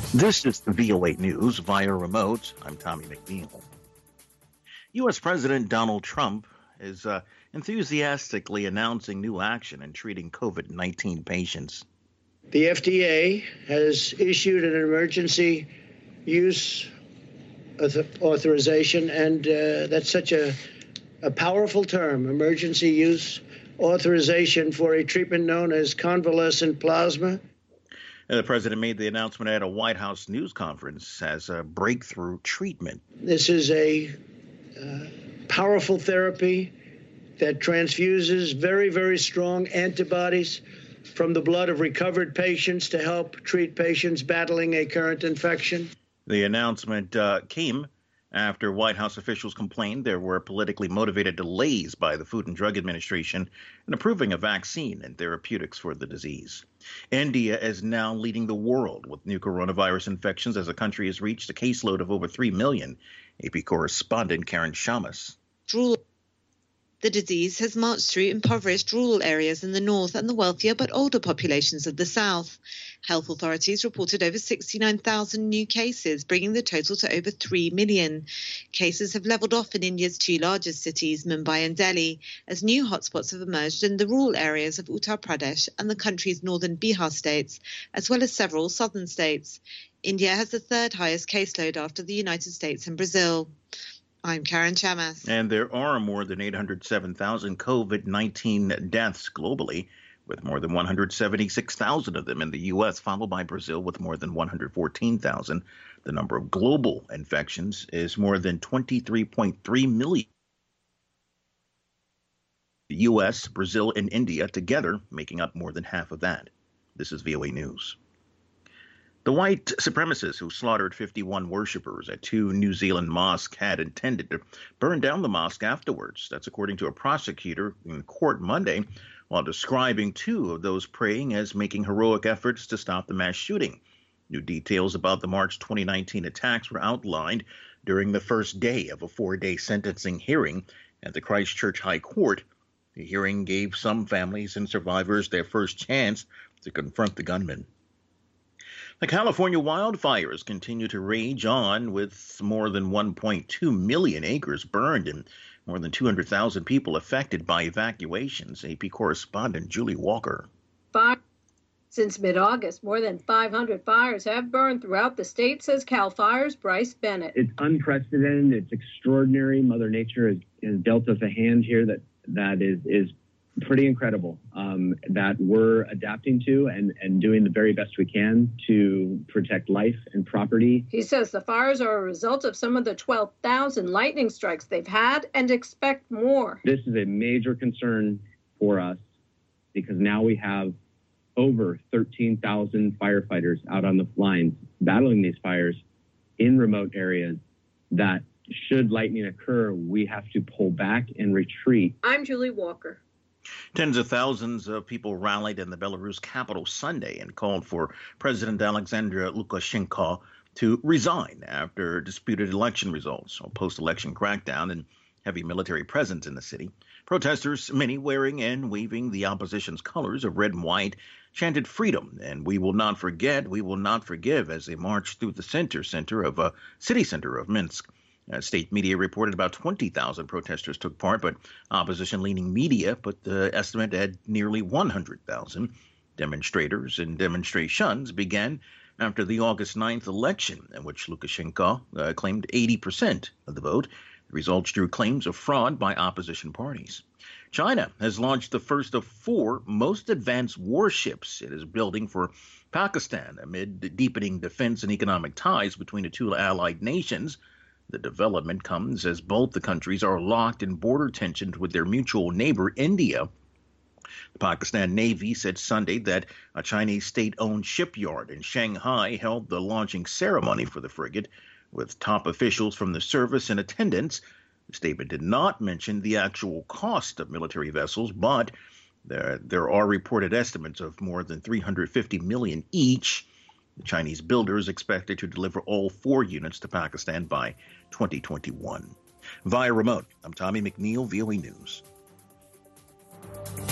This is the VOA News via remote. I'm Tommy McNeil. U.S. President Donald Trump is enthusiastically announcing new action in treating COVID-19 patients. The FDA has issued an emergency use authorization, and that's such a powerful term, emergency use authorization for a treatment known as convalescent plasma. The president made the announcement at a White House news conference as a breakthrough treatment. This is a powerful therapy that transfuses very, very strong antibodies from the blood of recovered patients to help treat patients battling a current infection. The announcement came after White House officials complained there were politically motivated delays by the Food and Drug Administration in approving a vaccine and therapeutics for the disease. India is now leading the world with new coronavirus infections as the country has reached a caseload of over 3 million. AP correspondent Karen Shamas. The disease has marched through impoverished rural areas in the north and the wealthier but older populations of the south. Health authorities reported over 69,000 new cases, bringing the total to over 3 million. Cases have levelled off in India's two largest cities, Mumbai and Delhi, as new hotspots have emerged in the rural areas of Uttar Pradesh and the country's northern Bihar states, as well as several southern states. India has the third highest caseload after the United States and Brazil. I'm Karen Chamas. And there are more than 807,000 COVID-19 deaths globally, with more than 176,000 of them in the U.S., followed by Brazil with more than 114,000. The number of global infections is more than 23.3 million. The U.S., Brazil, and India together making up more than half of that. This is VOA News. The white supremacists who slaughtered 51 worshippers at two New Zealand mosques had intended to burn down the mosque afterwards. That's according to a prosecutor in court Monday, while describing two of those praying as making heroic efforts to stop the mass shooting. New details about the March 2019 attacks were outlined during the first day of a 4-day sentencing hearing at the Christchurch High Court. The hearing gave some families and survivors their first chance to confront the gunmen. The California wildfires continue to rage on, with more than 1.2 million acres burned and more than 200,000 people affected by evacuations. AP correspondent Julie Walker. Since mid-August, more than 500 fires have burned throughout the state, says CAL FIRE's Bryce Bennett. It's unprecedented. It's extraordinary. Mother Nature has dealt us a hand here that is pretty incredible, that we're adapting to and doing the very best we can to protect life and property. He says the fires are a result of some of the 12,000 lightning strikes they've had and expect more. This is a major concern for us because now we have over 13,000 firefighters out on the lines battling these fires in remote areas that, should lightning occur, we have to pull back and retreat. I'm Julie Walker. Tens of thousands of people rallied in the Belarus capital Sunday and called for President Alexander Lukashenko to resign after disputed election results, a post-election crackdown and heavy military presence in the city. Protesters, many wearing and waving the opposition's colors of red and white, chanted freedom and we will not forget, we will not forgive as they marched through the city center of Minsk. State media reported about 20,000 protesters took part, but opposition-leaning media put the estimate at nearly 100,000. Demonstrators and demonstrations began after the August 9th election, in which Lukashenko claimed 80% of the vote. The results drew claims of fraud by opposition parties. China has launched the first of 4 most advanced warships it is building for Pakistan amid deepening defense and economic ties between the two allied nations. The development comes as both the countries are locked in border tensions with their mutual neighbor, India. The Pakistan Navy said Sunday that a Chinese state-owned shipyard in Shanghai held the launching ceremony for the frigate, with top officials from the service in attendance. The statement did not mention the actual cost of military vessels, but there are reported estimates of more than $350 million each. The Chinese builder is expected to deliver all 4 units to Pakistan by 2021. Via remote, I'm Tommy McNeil, VOA News.